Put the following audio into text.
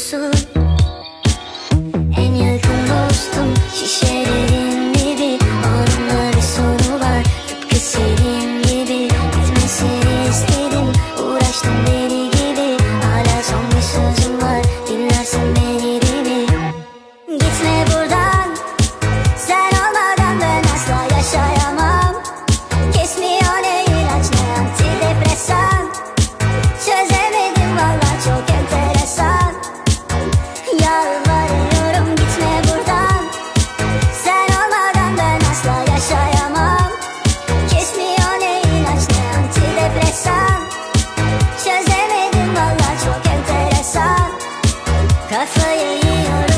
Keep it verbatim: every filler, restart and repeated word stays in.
musun? En yakın dostum şişelerin dibi, onunla bir sonu var tıpkı senin gibi. Bitmesini istedim, uğraştım deli gibi. Hala son bir sözüm var, dinlersin beni değil mi? Gitme buradan, sen olmadan ben asla yaşayamam. Kesmiyor ne ilaç ne antidepresan. Çözemedim valla, çok enteresan. Yalvarıyorum gitme buradan, sen olmadan ben asla yaşayamam. Kesmiyor ne ilaç ne antidepresan. Çözemedim valla, çok enteresan. Kafayı yiyorum.